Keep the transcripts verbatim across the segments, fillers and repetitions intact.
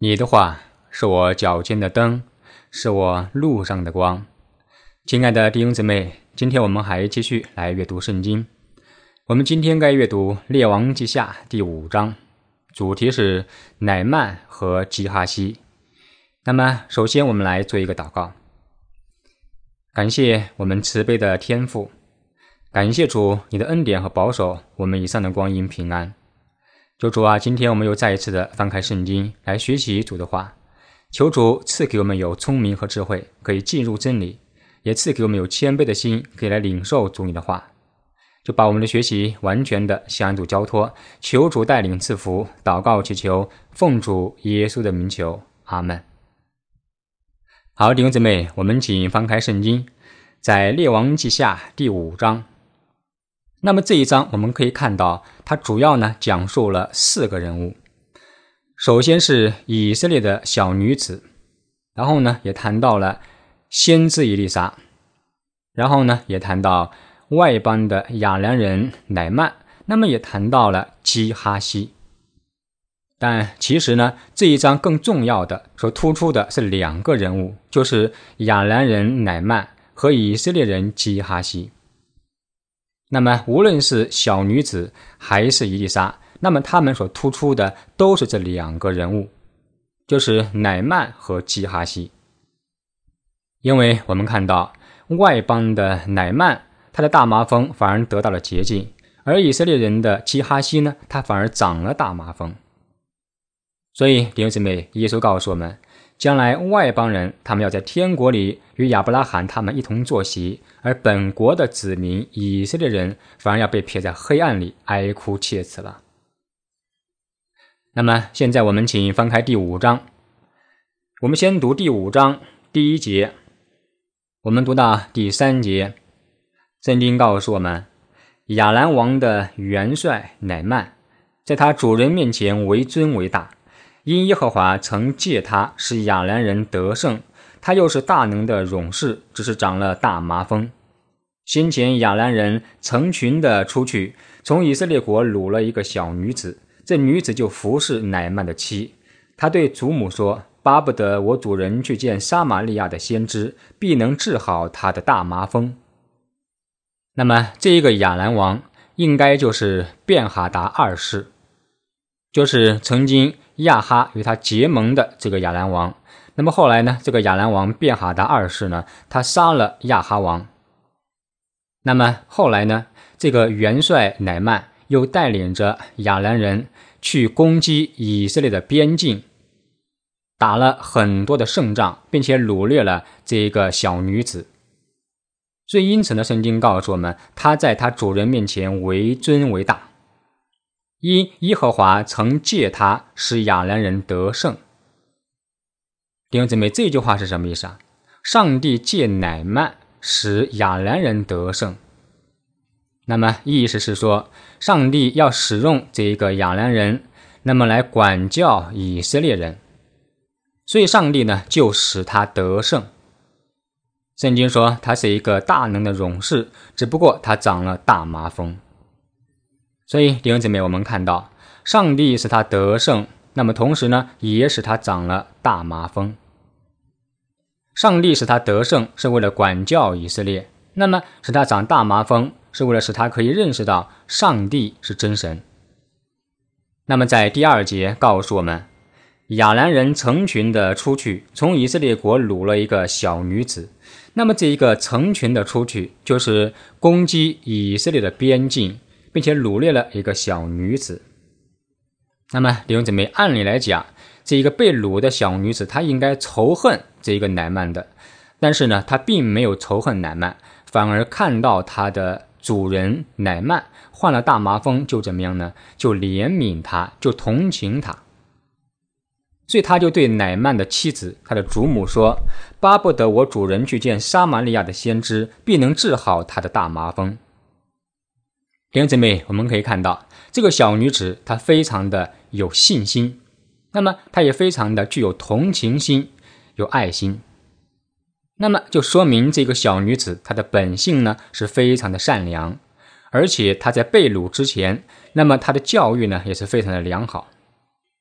你的话是我脚前的灯，是我路上的光。亲爱的弟兄姊妹，今天我们还继续来阅读圣经。我们今天该阅读列王记下第五章，主题是乃曼和基哈西。那么首先我们来做一个祷告。感谢我们慈悲的天父，感谢主你的恩典和保守我们以上的光阴平安。求主啊，今天我们又再一次的翻开圣经来学习主的话，求主赐给我们有聪明和智慧，可以进入真理，也赐给我们有谦卑的心，可以来领受主你的话。就把我们的学习完全的向主交托，求主带领赐福，祷告祈求，奉主耶稣的名求，阿们。好，弟兄姊妹，我们请翻开圣经，在列王记下第五章。那么这一章我们可以看到，它主要呢讲述了四个人物。首先是以色列的小女子，然后呢也谈到了先知以利沙，然后呢也谈到外邦的亚兰人乃曼，那么也谈到了基哈西。但其实呢这一章更重要的所突出的是两个人物，就是亚兰人乃曼和以色列人基哈西。那么无论是小女子还是以利沙，那么他们所突出的都是这两个人物，就是乃曼和基哈西。因为我们看到外邦的乃曼，他的大麻风反而得到了洁净，而以色列人的基哈西呢，他反而长了大麻风。所以弟兄姊妹，耶稣告诉我们，将来外邦人他们要在天国里与亚伯拉罕他们一同坐席，而本国的子民以色列人反而要被撇在黑暗里哀哭切齿了。那么现在我们请翻开第五章，我们先读第五章第一节，我们读到第三节。圣经告诉我们，亚兰王的元帅乃曼在他主人面前为尊为大，因耶和华曾借他使亚兰人得胜，他又是大能的勇士，只是长了大麻风。先前亚兰人成群的出去，从以色列国掳了一个小女子，这女子就服侍乃曼的妻。他对祖母说，巴不得我主人去见撒玛利亚的先知，必能治好他的大麻风。那么这一个亚兰王应该就是便哈达二世，就是曾经亚哈与他结盟的这个亚兰王。那么后来呢，这个亚兰王便哈达二世呢，他杀了亚哈王。那么后来呢，这个元帅乃曼又带领着亚兰人去攻击以色列的边境，打了很多的胜仗，并且掳掠了这个小女子。所以因此呢，圣经告诉我们，他在他主人面前为尊为大，因耶和华曾借他使亚兰人得胜。弟兄姊妹，这句话是什么意思啊？上帝借乃曼使亚兰人得胜，那么意思是说，上帝要使用这个亚兰人，那么来管教以色列人，所以上帝呢就使他得胜。圣经说他是一个大能的勇士，只不过他长了大麻风。所以弟兄姊妹，我们看到上帝使他得胜，那么同时呢也使他长了大麻风。上帝使他得胜是为了管教以色列，那么使他长大麻风是为了使他可以认识到上帝是真神。那么在第二节告诉我们，亚兰人成群的出去，从以色列国掳了一个小女子。那么这一个成群的出去，就是攻击以色列的边境，并且掳掠了一个小女子。那么弟兄姊妹，按理来讲，这一个被掳的小女子，她应该仇恨这一个乃曼的，但是呢，她并没有仇恨乃曼，反而看到她的主人乃曼患了大麻风，就怎么样呢？就怜悯他，就同情他。所以他就对乃曼的妻子，他的主母说，巴不得我主人去见撒玛利亚的先知，必能治好他的大麻风。弟兄姊妹，我们可以看到这个小女子她非常的有信心，那么她也非常的具有同情心，有爱心。那么就说明这个小女子她的本性呢是非常的善良，而且她在被掳之前，那么她的教育呢也是非常的良好。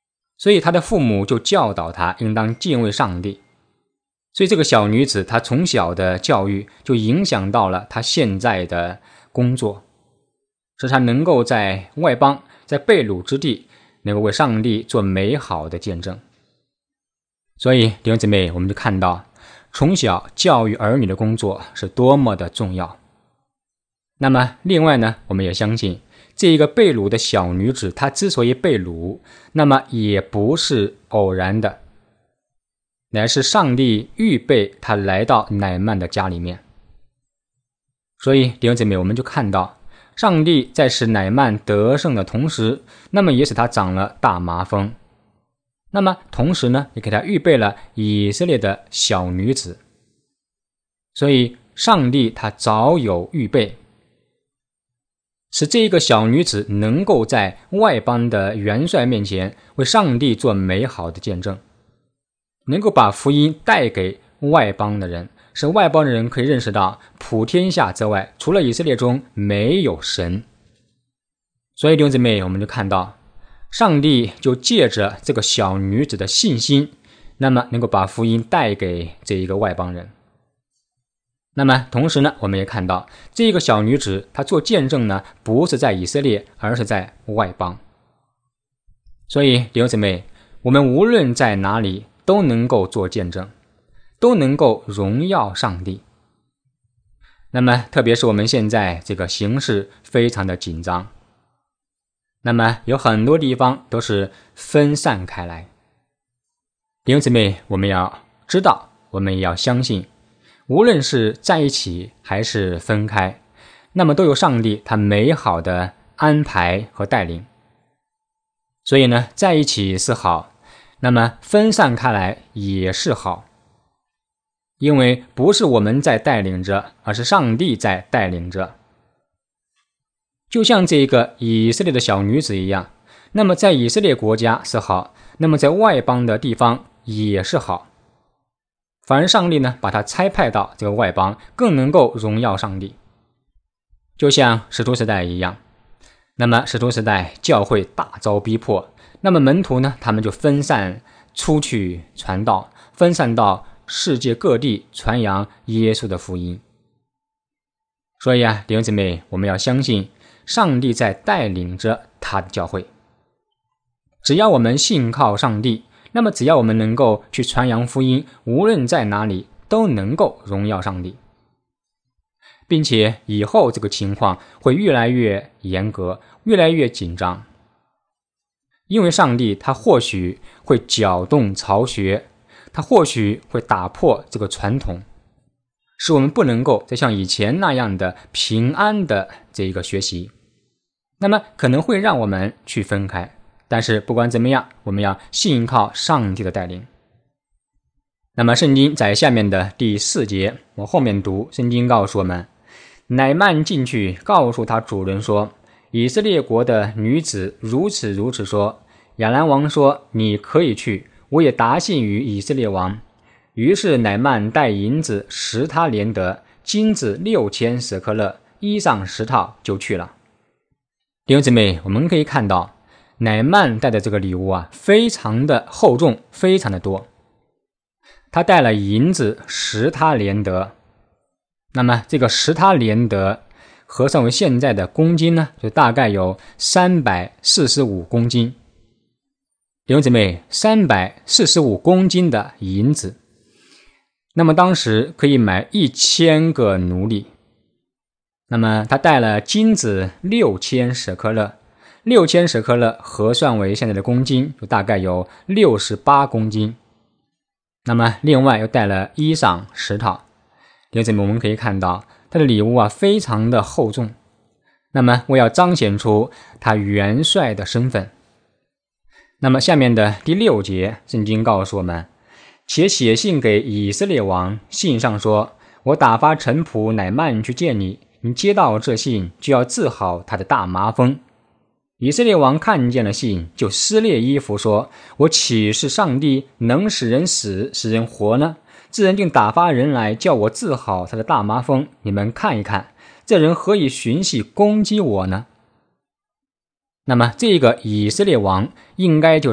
所以他的父母就教导他应当敬畏上帝。所以这个小女子她从小的教育就影响到了她现在的工作，使她能够在外邦，在被掳之地能够为上帝做美好的见证。所以弟兄姊妹，我们就看到从小教育儿女的工作是多么的重要。那么另外呢，我们也相信这一个被掳的小女子，她之所以被掳，那么也不是偶然的，乃是上帝预备她来到乃曼的家里面。所以弟兄姊妹，我们就看到上帝在使乃曼得胜的同时，那么也使他长了大麻风，那么同时呢，也给他预备了以色列的小女子。所以上帝他早有预备，使这个小女子能够在外邦的元帅面前为上帝做美好的见证，能够把福音带给外邦的人，使外邦的人可以认识到普天下之外除了以色列中没有神。所以弟兄姊妹，我们就看到上帝就借着这个小女子的信心，那么能够把福音带给这一个外邦人。那么同时呢，我们也看到这个小女子她做见证呢，不是在以色列，而是在外邦。所以弟兄姊妹，我们无论在哪里都能够做见证，都能够荣耀上帝。那么特别是我们现在这个形势非常的紧张，那么有很多地方都是分散开来。弟兄姊妹，我们要知道，我们也要相信，无论是在一起还是分开，那么都有上帝他美好的安排和带领。所以呢，在一起是好，那么分散开来也是好，因为不是我们在带领着，而是上帝在带领着。就像这个以色列的小女子一样，那么在以色列国家是好，那么在外邦的地方也是好。反而上帝呢，把他差派到这个外邦，更能够荣耀上帝。就像使徒时代一样，那么使徒时代教会大遭逼迫，那么门徒呢，他们就分散出去传道，分散到世界各地传扬耶稣的福音。所以啊，弟兄姊妹，我们要相信上帝在带领着他的教会。只要我们信靠上帝，那么只要我们能够去传扬福音，无论在哪里都能够荣耀上帝。并且以后这个情况会越来越严格，越来越紧张。因为上帝他或许会搅动巢穴，他或许会打破这个传统，使我们不能够再像以前那样的平安的这一个学习，那么可能会让我们去分开。但是不管怎么样，我们要信靠上帝的带领。那么圣经在下面的第四节，我后面读，圣经告诉我们，乃曼进去告诉他主人说，以色列国的女子如此如此说。亚兰王说，你可以去，我也答信于以色列王。于是乃曼带银子十他连得，金子六千舍克勒，衣裳十套，就去了。弟兄姊妹，我们可以看到乃曼带的这个礼物啊，非常的厚重，非常的多。他带了银子十他连得，那么这个十他连得合算为现在的公斤呢，就大概有三百四十五公斤。弟兄姊妹，三百四十五公斤的银子，那么当时可以买一千个奴隶。那么他带了金子六千舍克勒，六千舍克勒合算为现在的公斤，就大概有六十八公斤。那么另外又带了衣裳十套。弟兄姊妹，我们可以看到他的礼物啊，非常的厚重。那么我要彰显出他元帅的身份。那么下面的第六节，圣经告诉我们，且写信给以色列王，信上说，我打发臣仆乃曼去见你，你接到这信，就要治好他的大麻风。以色列王看见了信，就撕裂衣服说，我岂是上帝能使人死使人活呢？这人竟打发人来叫我治好他的大麻风，你们看一看，这人何以寻隙攻击我呢？那么这个以色列王应该就是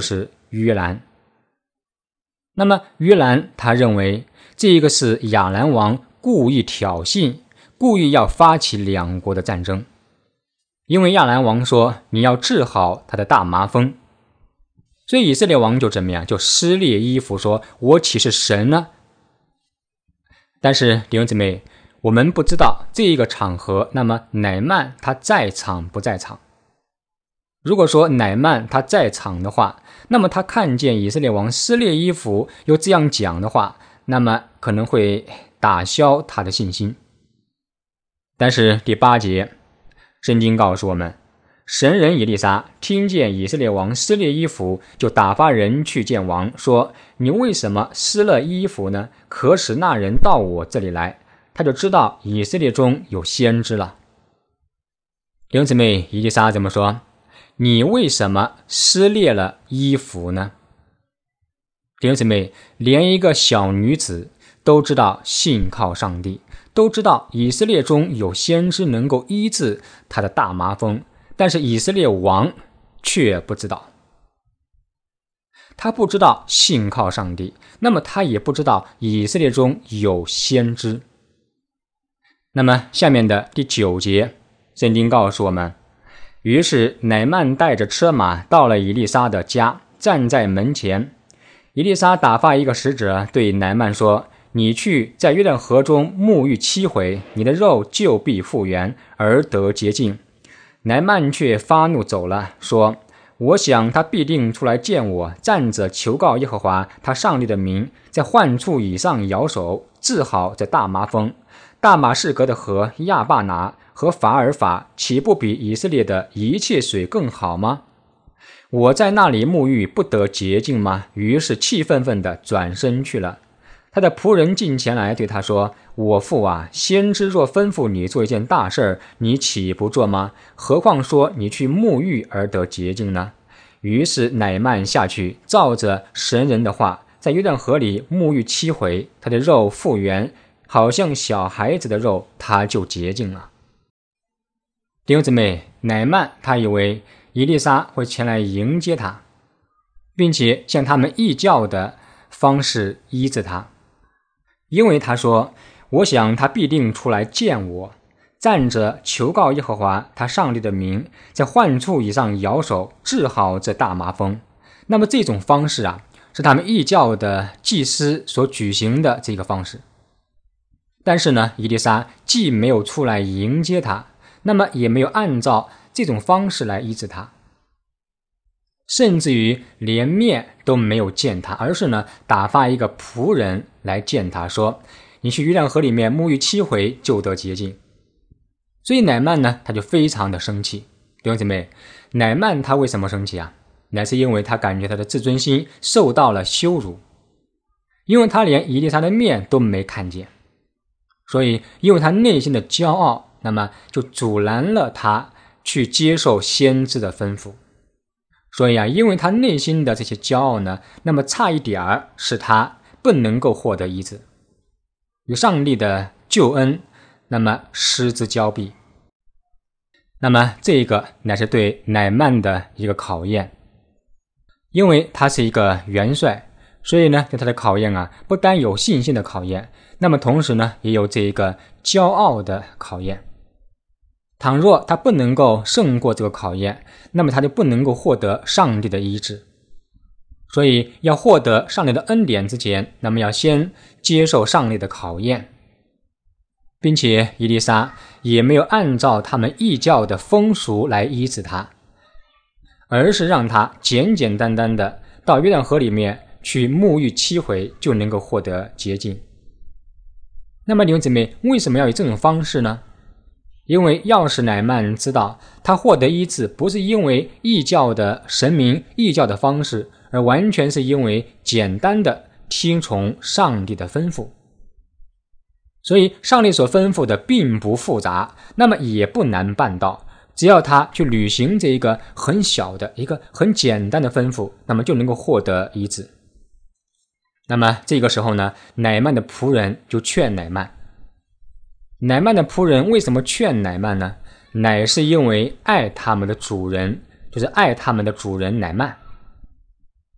约兰。那么约兰他认为这个是亚兰王故意挑衅，故意要发起两国的战争。因为亚兰王说你要治好他的大麻风，所以以色列王就怎么样，就撕裂衣服说我岂是神呢？但是弟兄姊妹，我们不知道这一个场合，那么乃曼他在场不在场？如果说乃曼他在场的话，那么他看见以色列王撕裂衣服又这样讲的话，那么可能会打消他的信心。但是第八节圣经告诉我们，神人以利沙听见以色列王撕裂衣服，就打发人去见王，说你为什么撕了衣服呢？可使那人到我这里来，他就知道以色列中有先知了。弟兄姊妹，以利沙怎么说？你为什么撕裂了衣服呢？弟兄姊妹，连一个小女子都知道信靠上帝，都知道以色列中有先知能够医治他的大麻风，但是以色列王却不知道。他不知道信靠上帝，那么他也不知道以色列中有先知。那么下面的第九节圣经告诉我们，于是乃曼带着车马到了以利沙的家，站在门前。以利沙打发一个使者对乃曼说，你去在约旦河中沐浴七回，你的肉就必复原，而得洁净。乃曼却发怒走了，说我想他必定出来见我，站着求告耶和华他上帝的名，在患处以上摇手，治好这大麻风。大马士革的河亚巴拿和法尔法岂不比以色列的一切水更好吗？我在那里沐浴不得洁净吗？于是气愤愤地转身去了。他的仆人进前来对他说，我父啊，先知若吩咐你做一件大事，你岂不做吗？何况说你去沐浴而得洁净呢？于是乃曼下去，照着神人的话，在约旦河里沐浴七回，他的肉复原，好像小孩子的肉，他就洁净了。弟兄姊妹，乃曼他以为以利沙会前来迎接他，并且向他们异教的方式医治他，因为他说，我想他必定出来见我，站着求告耶和华他上帝的名，在患处以上摇手，治好这大麻风。那么这种方式啊，是他们异教的祭司所举行的这个方式。但是呢，以利沙既没有出来迎接他，那么也没有按照这种方式来医治他，甚至于连面都没有见他，而是呢打发一个仆人来见他，说你去约旦河里面沐浴七回就得洁净。所以乃曼呢他就非常的生气。弟兄姊妹，乃曼他为什么生气啊？乃是因为他感觉他的自尊心受到了羞辱，因为他连以利沙的面都没看见，所以因为他内心的骄傲，那么就阻拦了他去接受先知的吩咐。所以啊，因为他内心的这些骄傲呢，那么差一点儿使他不能够获得医治，与上帝的救恩那么失之交臂。那么这个乃是对乃曼的一个考验，因为他是一个元帅，所以呢对他的考验啊，不单有信心的考验，那么同时呢也有这一个骄傲的考验。倘若他不能够胜过这个考验，那么他就不能够获得上帝的医治。所以要获得上帝的恩典之前，那么要先接受上帝的考验，并且以利沙也没有按照他们异教的风俗来医治他，而是让他简简单单的到约旦河里面去沐浴七回就能够获得洁净。那么弟兄姊妹，为什么要以这种方式呢？因为要是乃曼知道他获得医治不是因为异教的神明异教的方式，而完全是因为简单的听从上帝的吩咐，所以上帝所吩咐的并不复杂，那么也不难办到，只要他去履行这一个很小的一个很简单的吩咐，那么就能够获得医治。那么这个时候呢，乃曼的仆人就劝乃曼。乃曼的仆人为什么劝乃曼呢？乃是因为爱他们的主人，就是爱他们的主人乃曼。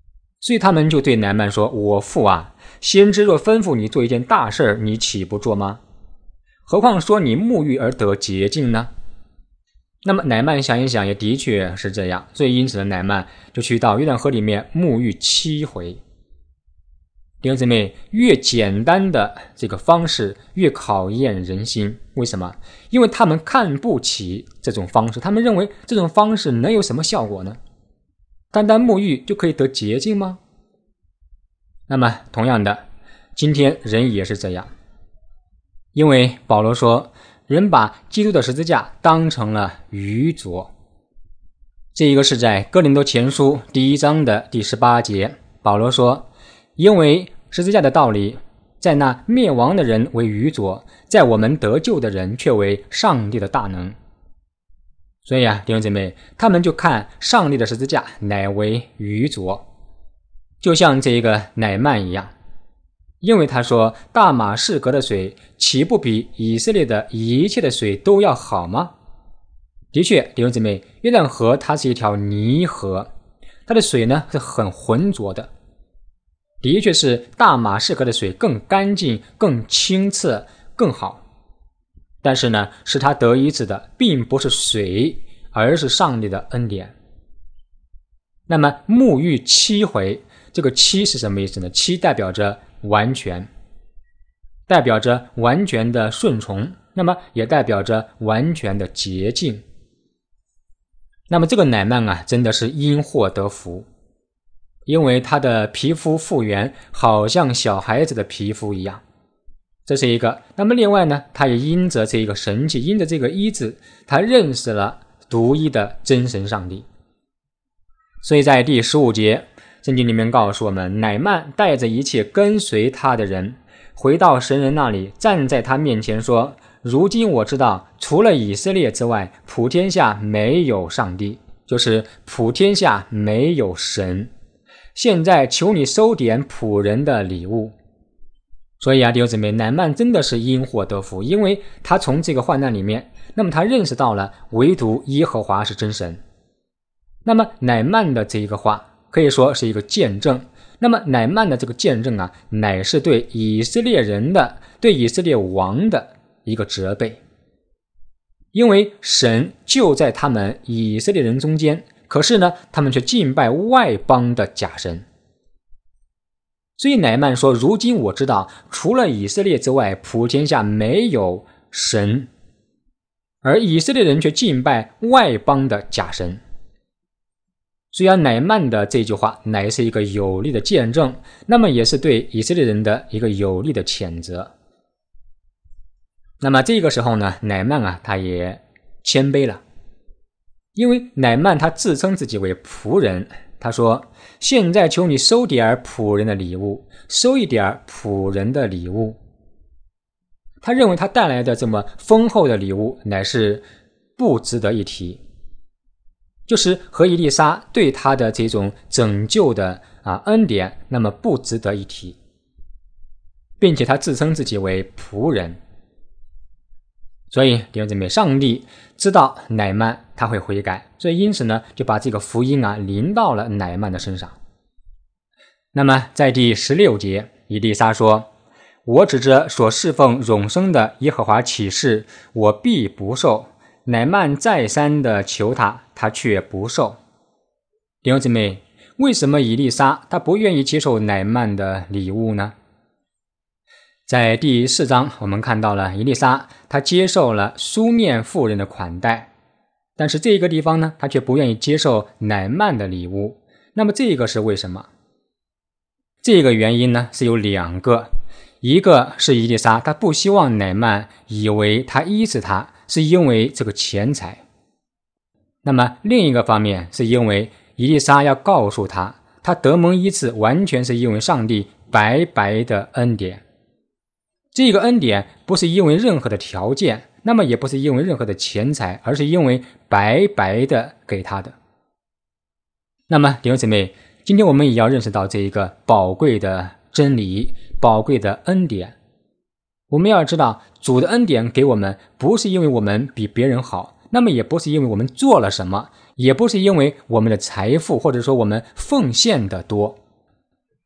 所以他们就对乃縵说，我父啊，先知若吩咐你做一件大事，你岂不做吗？何况说你沐浴而得洁净呢？那么乃縵想一想，也的确是这样，所以因此呢，乃縵就去到约旦河里面沐浴七回。弟兄姊妹，越简单的这个方式越考验人心。为什么？因为他们看不起这种方式，他们认为这种方式能有什么效果呢？单单沐浴就可以得洁净吗？那么同样的，今天人也是这样。因为保罗说，人把基督的十字架当成了愚拙。这一个是在哥林多前书第一章的第十八节，保罗说，因为十字架的道理在那灭亡的人为愚拙，在我们得救的人却为上帝的大能。所以啊，弟兄姐妹，他们就看上帝的十字架乃为愚拙，就像这个乃縵一样。因为他说，大马士革的水岂不比以色列的一切的水都要好吗？的确，弟兄姊妹，约旦河它是一条泥河，它的水呢是很浑浊的，的确是大马士革的水更干净、更清澈、更好。但是呢，使它得医治的并不是水，而是上帝的恩典。那么沐浴七回，这个七是什么意思呢？七代表着完全，代表着完全的顺从，那么也代表着完全的洁净。那么这个乃縵啊，真的是因祸得福，因为他的皮肤复原，好像小孩子的皮肤一样。这是一个。那么另外呢，他也因着这个神迹，因着这个医治，他认识了独一的真神上帝。所以在第十五节，圣经里面告诉我们，乃縵带着一切跟随他的人回到神人那里，站在他面前说，如今我知道除了以色列之外，普天下没有上帝，就是普天下没有神。现在求你收点仆人的礼物。所以啊，弟兄姊妹，乃縵真的是因祸得福，因为他从这个患难里面，那么他认识到了唯独耶和华是真神。那么乃縵的这一个话可以说是一个见证，那么乃縵的这个见证啊，乃是对以色列人的、对以色列王的一个责备。因为神就在他们以色列人中间，可是呢，他们却敬拜外邦的假神。所以乃縵说，如今我知道除了以色列之外，普天下没有神，而以色列人却敬拜外邦的假神。所以啊，乃縵的这句话乃是一个有力的见证，那么也是对以色列人的一个有力的谴责。那么这个时候呢，乃縵啊，他也谦卑了，因为乃縵他自称自己为仆人，他说，现在求你收点仆人的礼物，收一点仆人的礼物。他认为他带来的这么丰厚的礼物乃是不值得一提，就是和以利沙对他的这种拯救的啊恩典，那么不值得一提，并且他自称自己为仆人。所以弟兄姊妹，上帝知道乃縵他会悔改，所以因此呢，就把这个福音啊临到了乃縵的身上。那么在第十六节，以利沙说，我指着所侍奉永生的耶和华起誓，我必不受。乃縵再三的求他，他却不受。弟兄姊妹，为什么以利沙他不愿意接受乃縵的礼物呢？在第四章，我们看到了以利沙他接受了书面妇人的款待，但是这个地方呢，他却不愿意接受乃縵的礼物。那么这个是为什么？这个原因呢是有两个，一个是以利沙他不希望乃縵以为他医治他是因为这个钱财，那么另一个方面是因为以利沙要告诉他，他得蒙医治完全是因为上帝白白的恩典。这个恩典不是因为任何的条件，那么也不是因为任何的钱财，而是因为白白的给他的。那么弟兄姊妹，今天我们也要认识到这一个宝贵的真理，宝贵的恩典。我们要知道，主的恩典给我们不是因为我们比别人好，那么也不是因为我们做了什么，也不是因为我们的财富或者说我们奉献的多，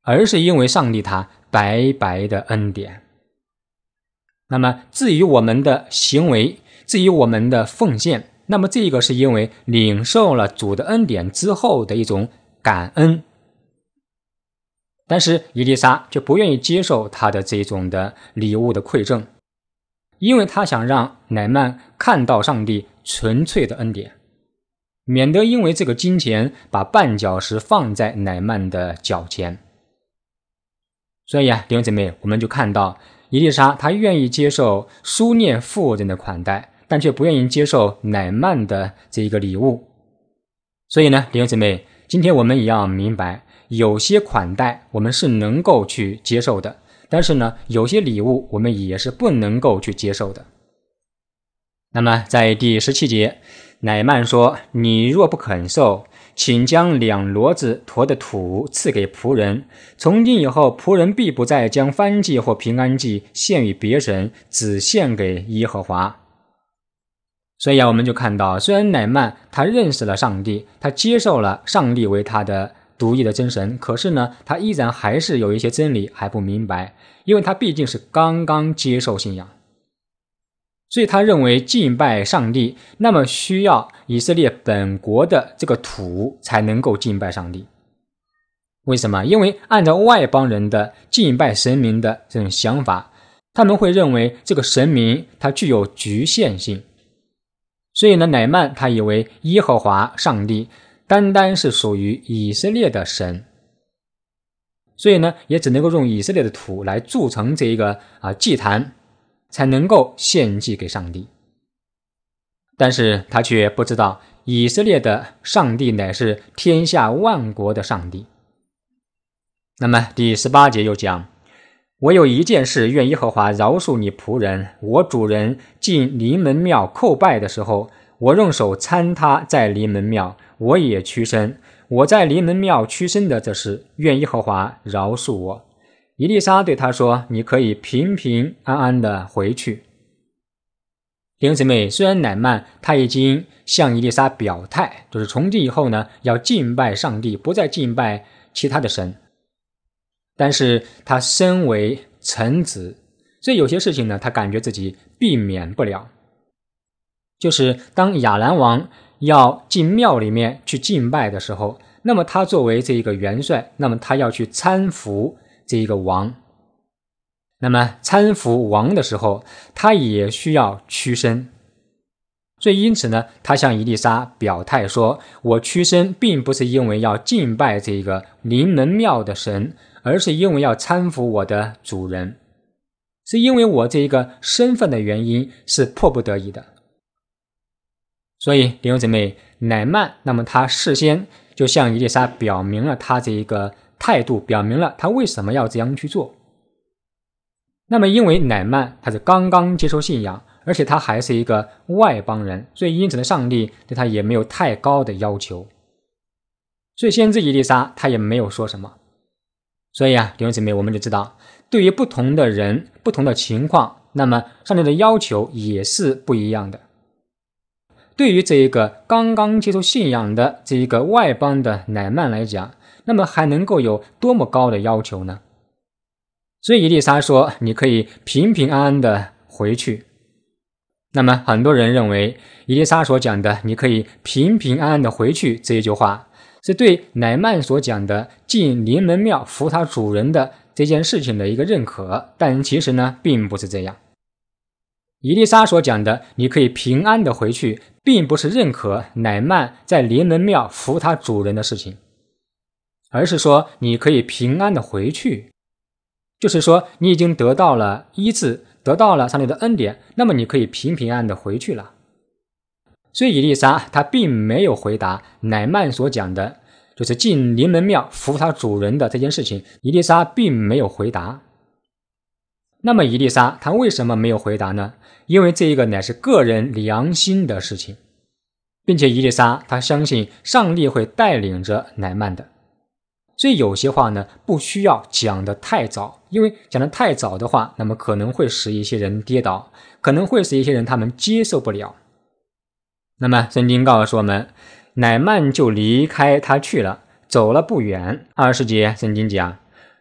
而是因为上帝他白白的恩典。那么至于我们的行为，至于我们的奉献，那么这个是因为领受了主的恩典之后的一种感恩。但是以利沙却不愿意接受他的这种的礼物的馈赠，因为他想让乃曼看到上帝纯粹的恩典，免得因为这个金钱把绊脚石放在乃曼的脚前。所以啊，弟兄姊妹，我们就看到以利沙他愿意接受书念妇人的款待，但却不愿意接受乃曼的这一个礼物。所以呢，弟兄姊妹，今天我们也要明白，有些款待我们是能够去接受的，但是呢，有些礼物我们也是不能够去接受的。那么在第十七节，乃曼说，你若不肯受，请将两骡子驮的土赐给仆人，从今以后仆人必不再将燔祭或平安祭献与别神，只献给耶和华。所以啊，我们就看到，虽然乃曼他认识了上帝，他接受了上帝为他的独一的真神，可是呢，他依然还是有一些真理还不明白，因为他毕竟是刚刚接受信仰。所以他认为敬拜上帝，那么需要以色列本国的这个土才能够敬拜上帝。为什么？因为按照外邦人的敬拜神明的这种想法，他们会认为这个神明它具有局限性。所以呢，乃曼他以为耶和华上帝单单是属于以色列的神，所以呢，也只能够用以色列的土来筑成这一个啊祭坛，才能够献祭给上帝。但是他却不知道，以色列的上帝乃是天下万国的上帝。那么第十八节又讲，我有一件事愿耶和华饶恕你仆人，我主人进临门庙叩拜的时候，我用手参他在临门庙，我也屈身，我在临门庙屈身的这事，愿耶和华饶恕我。以利沙对他说，你可以平平安安的回去。弟兄姊妹，虽然乃曼他已经向以利沙表态，就是从今以后呢，要敬拜上帝，不再敬拜其他的神，但是他身为臣子，所以有些事情呢，他感觉自己避免不了。就是当亚兰王要进庙里面去敬拜的时候，那么他作为这一个元帅，那么他要去搀扶这一个王。那么搀扶王的时候，他也需要屈身。所以因此呢，他向以利沙表态说，我屈身并不是因为要敬拜这个临门庙的神，而是因为要搀扶我的主人，是因为我这一个身份的原因，是迫不得已的。所以弟兄姊妹，乃曼那么他事先就向以利沙表明了他这一个态度，表明了他为什么要这样去做。那么因为乃曼他是刚刚接受信仰，而且他还是一个外邦人，所以因此呢，上帝对他也没有太高的要求，所以先知以利沙他也没有说什么。所以啊，弟兄姊妹，我们就知道，对于不同的人不同的情况，那么上帝的要求也是不一样的。对于这一个刚刚接受信仰的这一个外邦的乃曼来讲，那么还能够有多么高的要求呢？所以以利沙说，你可以平平安安的回去。那么很多人认为以利沙所讲的你可以平平安安的回去这一句话，是对乃曼所讲的进临门庙服他主人的这件事情的一个认可，但其实呢并不是这样。以利沙所讲的你可以平安的回去，并不是认可乃曼在临门庙服他主人的事情，而是说你可以平安的回去，就是说你已经得到了医治，得到了上帝的恩典，那么你可以平平安安的回去了。所以以利沙他并没有回答乃曼所讲的就是进临门庙服他主人的这件事情，以利沙并没有回答。那么以利沙他为什么没有回答呢？因为这一个乃是个人良心的事情，并且以利沙他相信上帝会带领着乃曼的，所以有些话呢不需要讲得太早，因为讲得太早的话，那么可能会使一些人跌倒，可能会使一些人他们接受不了。那么圣经告诉我们，乃曼就离开他去了，走了不远。二十节圣经讲，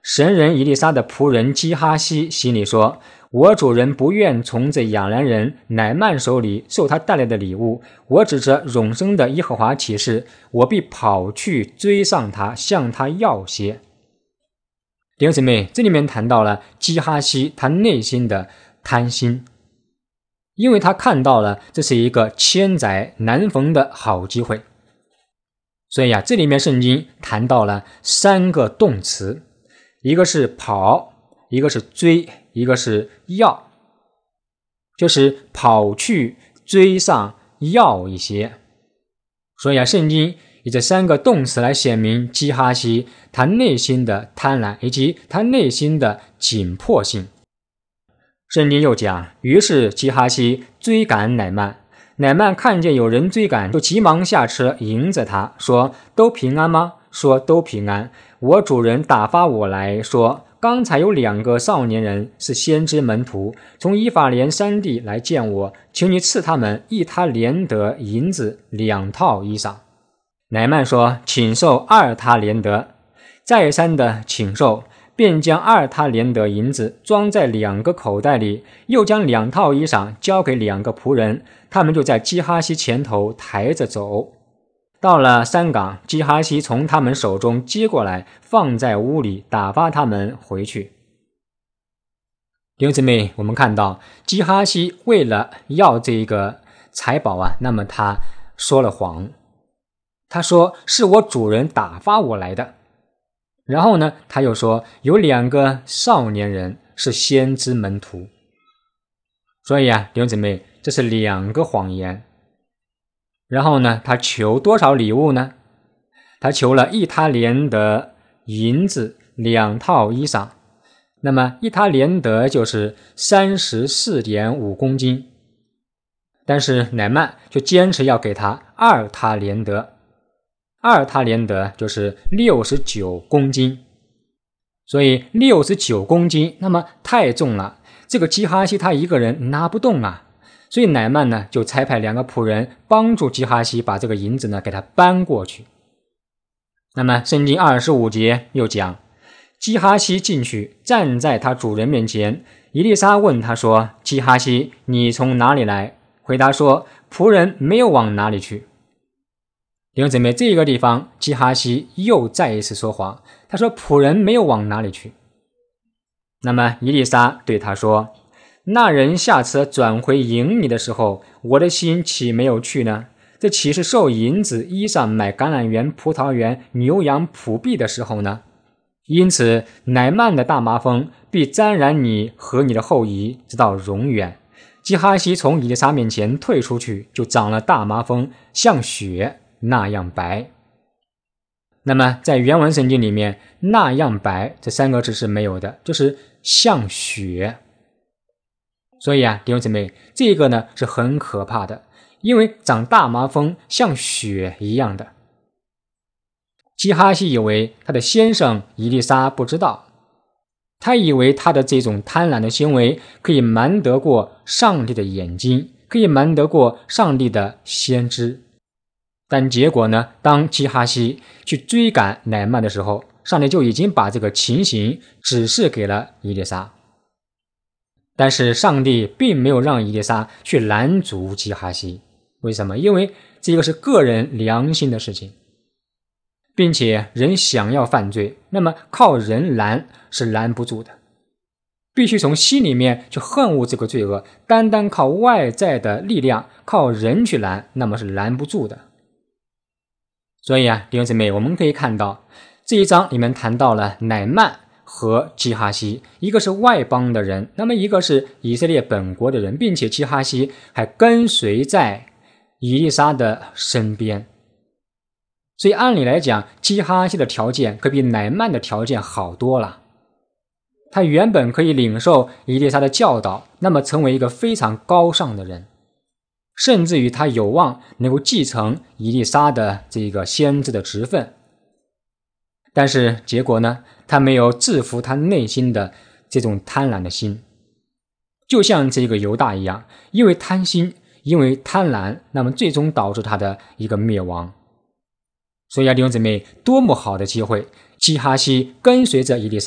神人以利沙的仆人基哈西心里说，我主人不愿从这亚兰人乃曼手里受他带来的礼物，我指着永生的耶和华起誓，我必跑去追上他，向他要些。弟兄姊妹，这里面谈到了基哈西他内心的贪心，因为他看到了这是一个千载难逢的好机会。所以啊，这里面圣经谈到了三个动词，一个是跑，一个是追，一个是要，就是跑去追上要一些。所以啊，圣经以这三个动词来显明基哈西他内心的贪婪以及他内心的紧迫性。圣经又讲，于是基哈西追赶乃曼，乃曼看见有人追赶，就急忙下车迎着他，说，都平安吗？说，都平安。我主人打发我来说，刚才有两个少年人是先知门徒，从以法莲山地来见我，请你赐他们一他连得银子两套衣裳。乃曼说，请受二他连得。再三的请受，便将二他连得银子装在两个口袋里，又将两套衣裳交给两个仆人，他们就在基哈西前头抬着走。到了山岗，基哈西从他们手中接过来，放在屋里，打发他们回去。弟兄姊妹，我们看到基哈西为了要这个财宝啊，那么他说了谎，他说是我主人打发我来的。然后呢，他又说有两个少年人是先知门徒。所以啊，弟兄姊妹，这是两个谎言。然后呢，他求多少礼物呢？他求了一他连得银子两套衣裳。那么一他连得就是三十四点五公斤。但是乃曼就坚持要给他二他连得。二他连得就是六十九公斤。所以六十九公斤，那么太重了，这个基哈西他一个人拿不动啊。所以乃曼呢就差派两个仆人帮助基哈西把这个银子呢给他搬过去。那么圣经二十五节又讲，基哈西进去站在他主人面前，以利沙问他说，基哈西，你从哪里来？回答说，仆人没有往哪里去。弟兄姊妹，这个地方基哈西又再一次说谎，他说仆人没有往哪里去。那么以利沙对他说，那人下车转回营里的时候，我的心岂没有去呢？这岂是受银子衣裳买橄榄园、葡萄园、牛羊仆婢的时候呢？因此乃曼的大麻风必沾染你和你的后裔，直到永远。基哈西从以利沙面前退出去，就长了大麻风，像雪那样白。那么在原文圣经里面，那样白这三个字是没有的，就是像雪。所以啊，弟兄姊妹，这个呢是很可怕的，因为长大麻风像雪一样的。基哈西以为他的先生以利沙不知道，他以为他的这种贪婪的行为可以瞒得过上帝的眼睛，可以瞒得过上帝的先知。但结果呢，当基哈西去追赶乃曼的时候，上帝就已经把这个情形指示给了以利沙。但是上帝并没有让以利沙去拦阻基哈西。为什么？因为这个是个人良心的事情，并且人想要犯罪，那么靠人拦是拦不住的，必须从心里面去恨恶这个罪恶，单单靠外在的力量，靠人去拦，那么是拦不住的。所以啊，弟兄姊妹，我们可以看到这一章里面谈到了乃曼和基哈西，一个是外邦的人，那么一个是以色列本国的人，并且基哈西还跟随在以利沙的身边。所以按理来讲，基哈西的条件可比乃曼的条件好多了。他原本可以领受以利沙的教导，那么成为一个非常高尚的人，甚至于他有望能够继承以利沙的这个先知的职分。但是结果呢，他没有制服他内心的这种贪婪的心，就像这个犹大一样，因为贪心，因为贪婪，那么最终导致他的一个灭亡。所以啊，弟兄姊妹，多么好的机会，基哈西跟随着以利沙，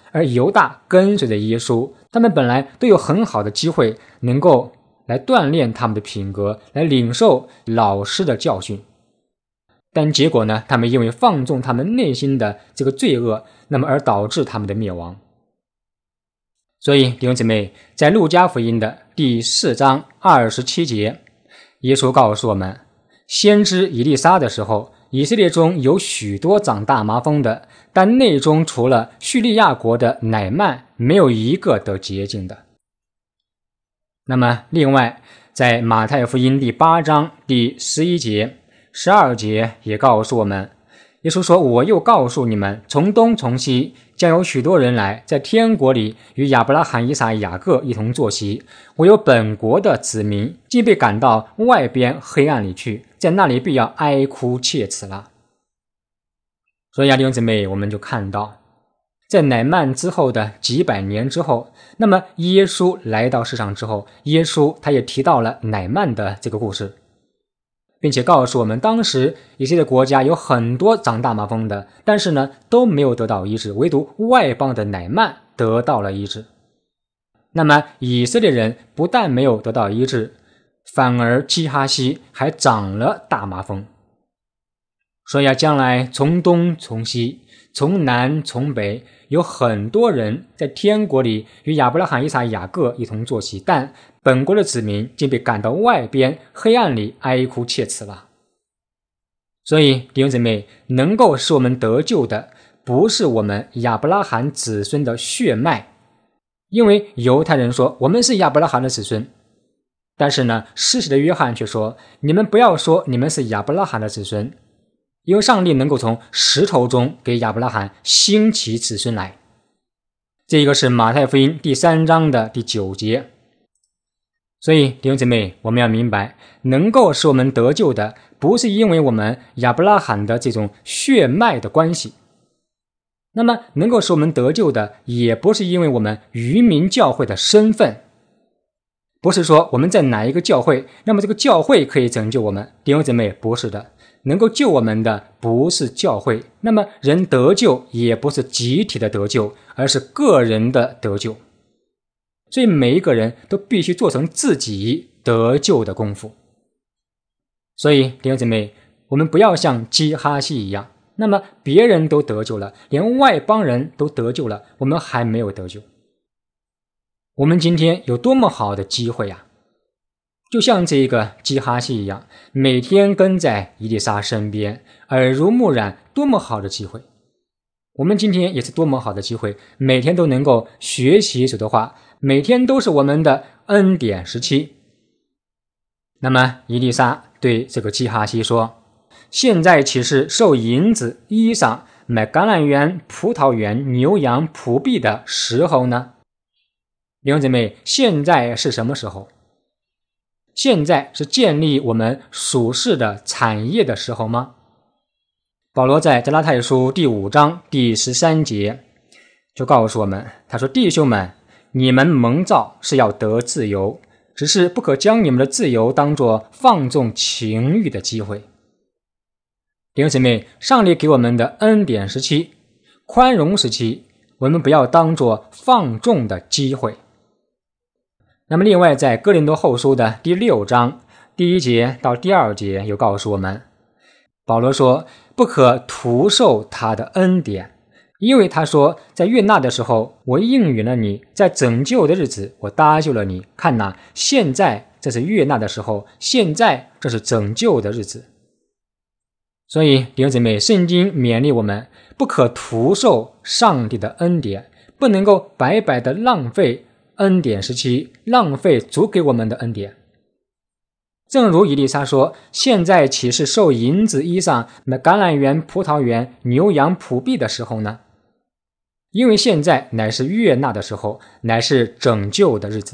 而犹大跟随着耶稣，他们本来都有很好的机会能够来锻炼他们的品格，来领受老师的教训。但结果呢，他们因为放纵他们内心的这个罪恶，那么而导致他们的灭亡。所以弟兄姊妹，在路加福音的第四章二十七节，耶稣告诉我们，先知以利沙的时候，以色列中有许多长大麻风的，但内中除了叙利亚国的乃曼，没有一个得洁净的。那么另外在马太福音第八章第十一节十二节也告诉我们，耶稣说，我又告诉你们，从东从西将有许多人来，在天国里与亚伯拉罕、以撒、雅各一同坐席，唯有本国的子民竟被赶到外边黑暗里去，在那里必要哀哭切齿了。所以啊，弟兄姊妹，我们就看到在乃曼之后的几百年之后，那么耶稣来到世上之后，耶稣他也提到了乃曼的这个故事，并且告诉我们，当时以色列国家有很多长大麻风的，但是呢都没有得到医治，唯独外邦的乃曼得到了医治。那么以色列人不但没有得到医治，反而基哈西还长了大麻风。所以啊，将来从东从西，从南从北，有很多人在天国里与亚伯拉罕、以撒、雅各一同坐席，但本国的子民竟被赶到外边黑暗里哀哭切齿了。所以弟兄姊妹，能够使我们得救的不是我们亚伯拉罕子孙的血脉，因为犹太人说我们是亚伯拉罕的子孙，但是呢，施洗的约翰却说，你们不要说你们是亚伯拉罕的子孙，因为上帝能够从石头中给亚伯拉罕兴起子孙来。这个是马太福音第三章的第九节。所以弟兄姊妹，我们要明白，能够使我们得救的不是因为我们亚伯拉罕的这种血脉的关系，那么能够使我们得救的也不是因为我们渔民教会的身份，不是说我们在哪一个教会，那么这个教会可以拯救我们。弟兄姊妹，不是的，能够救我们的不是教会，那么人得救也不是集体的得救，而是个人的得救。所以每一个人都必须做成自己得救的功夫。所以弟兄姊妹，我们不要像基哈西一样，那么别人都得救了，连外邦人都得救了，我们还没有得救。我们今天有多么好的机会啊，就像这个基哈西一样，每天跟在以利沙身边，耳濡目染，多么好的机会。我们今天也是多么好的机会，每天都能够学习主的话，每天都是我们的恩典时期。那么以利沙对这个基哈西说，现在岂是受银子、衣裳、买橄榄园、葡萄园、牛羊、仆婢的时候呢？弟兄姊妹，现在是什么时候？现在是建立我们属世的产业的时候吗？保罗在加拉太书第五章第十三节就告诉我们，他说，弟兄们，你们蒙召是要得自由，只是不可将你们的自由当作放纵情欲的机会。弟兄姊妹，上帝给我们的恩典时期、宽容时期，我们不要当作放纵的机会。那么另外在哥林多后书的第六章第一节到第二节又告诉我们，保罗说，不可徒受他的恩典，因为他说，在悦纳的时候我应允了你，在拯救的日子我搭救了你，看哪，现在这是悦纳的时候，现在这是拯救的日子。所以弟兄姊妹，圣经勉励我们不可徒受上帝的恩典，不能够白白的浪费恩典时期，浪费主给我们的恩典。正如以利沙说，现在岂是受银子、衣裳、买橄榄园、葡萄园、牛羊、仆婢的时候呢？因为现在乃是悦纳的时候，乃是拯救的日子。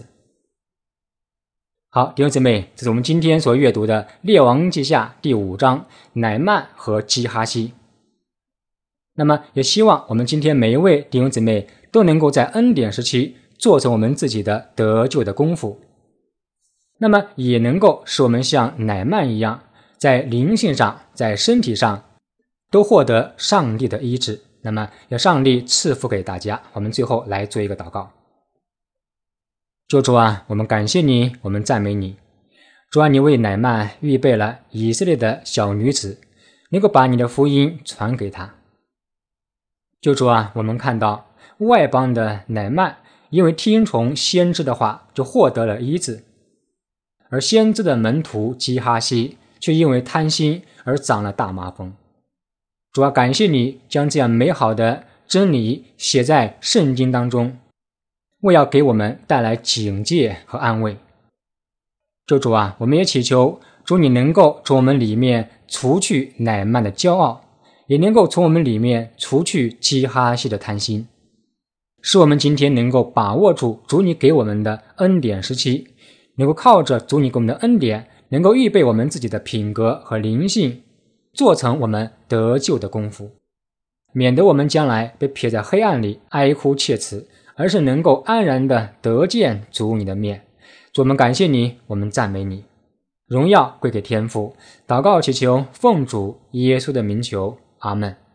好，弟兄姊妹，这是我们今天所阅读的列王记下第五章，乃曼和基哈西。那么也希望我们今天每一位弟兄姊妹都能够在恩典时期做成我们自己的得救的功夫，那么也能够使我们像乃曼一样，在灵性上，在身体上都获得上帝的医治， 那么要上帝赐福给大家。我们最后来做一个祷告。救主啊，我们感谢你，我们赞美你。主啊，你为乃縵预备了以色列的小女子，能够把你的福音传给她。救主啊，我们看到外邦的乃縵因为听从先知的话，就获得了医治，而先知的门徒基哈西却因为贪心而长了大麻风。主啊，感谢你将这样美好的真理写在圣经当中，为要给我们带来警戒和安慰。救主啊，我们也祈求主你能够从我们里面除去乃縵的骄傲，也能够从我们里面除去基哈西的贪心，使我们今天能够把握住主你给我们的恩典时期，能够靠着主你给我们的恩典，能够预备我们自己的品格和灵性，做成我们得救的功夫，免得我们将来被撇在黑暗里哀哭切齿，而是能够安然的得见主你的面。主，我们感谢你，我们赞美你，荣耀归给天父。祷告祈求奉主耶稣的名求，阿们。